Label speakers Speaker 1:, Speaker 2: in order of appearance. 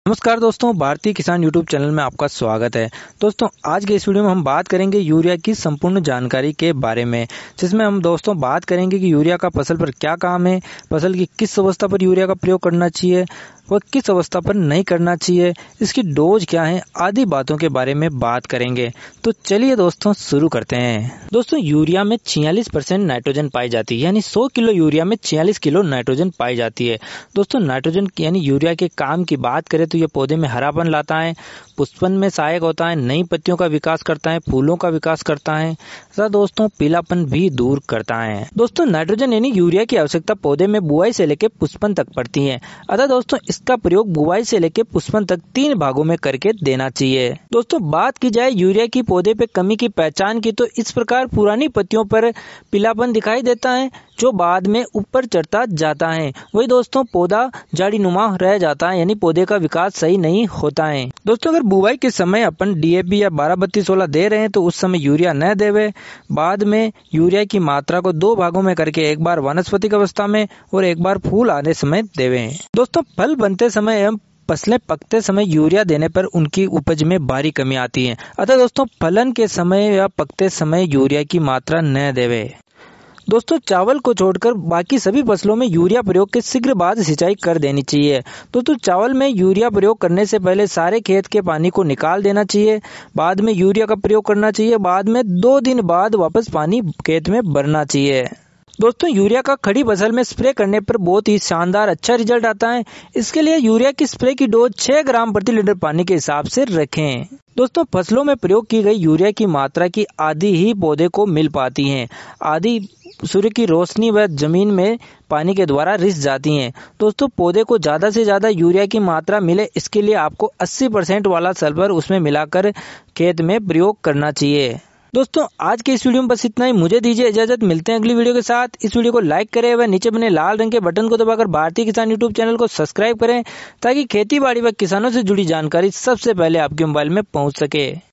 Speaker 1: नमस्कार दोस्तों, भारतीय किसान यूट्यूब चैनल में आपका स्वागत है। दोस्तों आज के इस वीडियो में हम बात करेंगे यूरिया की संपूर्ण जानकारी के बारे में, जिसमें हम दोस्तों बात करेंगे कि यूरिया का फसल पर क्या काम है, फसल की किस अवस्था पर यूरिया का प्रयोग करना चाहिए व किस अवस्था पर नहीं करना चाहिए, इसकी डोज क्या है, आदि बातों के बारे में बात करेंगे। तो चलिए दोस्तों शुरू करते हैं। दोस्तों यूरिया में 46% नाइट्रोजन पाई जाती है, यानी 100 किलो यूरिया में 46 किलो नाइट्रोजन पाई जाती है। दोस्तों नाइट्रोजन यानी यूरिया के काम की बात करें तो ये पौधे में हरापन लाता है, पुष्पन में सहायक होता है, नई पत्तियों का विकास करता है, फूलों का विकास करता है तथा दोस्तों पीलापन भी दूर करता है। दोस्तों नाइट्रोजन यानी यूरिया की आवश्यकता पौधे में बुआई से लेकर पुष्पन तक पड़ती है, अतः दोस्तों इसका प्रयोग बुआई से लेकर पुष्पन तक 3 भागों में करके देना चाहिए। दोस्तों बात की जाए यूरिया की पौधे पे कमी की पहचान की तो इस प्रकार पुरानी पत्तियों पर पीलापन दिखाई देता है जो बाद में ऊपर चढ़ता जाता है। वही दोस्तों पौधा झाड़ीनुमा रह जाता है, यानी पौधे का विकास सही नहीं होता है। दोस्तों अगर बुआई के समय अपन डीएपी या 12-32-16 दे रहे हैं तो उस समय यूरिया न देवे। बाद में यूरिया की मात्रा को 2 भागों में करके एक बार वानस्पतिक अवस्था में और एक बार फूल आने समय देवे। दोस्तों फल बनते समय एवं फसलें पकते समय यूरिया देने पर उनकी उपज में भारी कमी आती है, अतः दोस्तों फलन के समय या पकते समय यूरिया की मात्रा न देवे। दोस्तों चावल को छोड़कर बाकी सभी फसलों में यूरिया प्रयोग के शीघ्र बाद सिंचाई कर देनी चाहिए। दोस्तों चावल में यूरिया प्रयोग करने से पहले सारे खेत के पानी को निकाल देना चाहिए, बाद में यूरिया का प्रयोग करना चाहिए, बाद में 2 दिन बाद वापस पानी खेत में भरना चाहिए। दोस्तों यूरिया का खड़ी फसल में स्प्रे करने पर बहुत ही शानदार अच्छा रिजल्ट आता है। इसके लिए यूरिया की स्प्रे की डोज 6 ग्राम प्रति लीटर पानी के हिसाब से रखें। दोस्तों फसलों में प्रयोग की गई यूरिया की मात्रा की आधी ही पौधे को मिल पाती है, आधी सूर्य की रोशनी व जमीन में पानी के द्वारा रिस जाती हैं। दोस्तों पौधे को ज्यादा से ज्यादा यूरिया की मात्रा मिले, इसके लिए आपको 80% वाला सल्फर उसमें मिलाकर खेत में प्रयोग करना चाहिए। दोस्तों आज के इस वीडियो में बस इतना ही। मुझे दीजिए इजाजत, मिलते हैं अगली वीडियो के साथ। इस वीडियो को लाइक करें व नीचे बने लाल रंग के बटन को दबाकर भारतीय किसान यूट्यूब चैनल को सब्सक्राइब करें ताकि खेती बाड़ी व किसानों से जुड़ी जानकारी सबसे पहले आपके मोबाइल में पहुंच सके।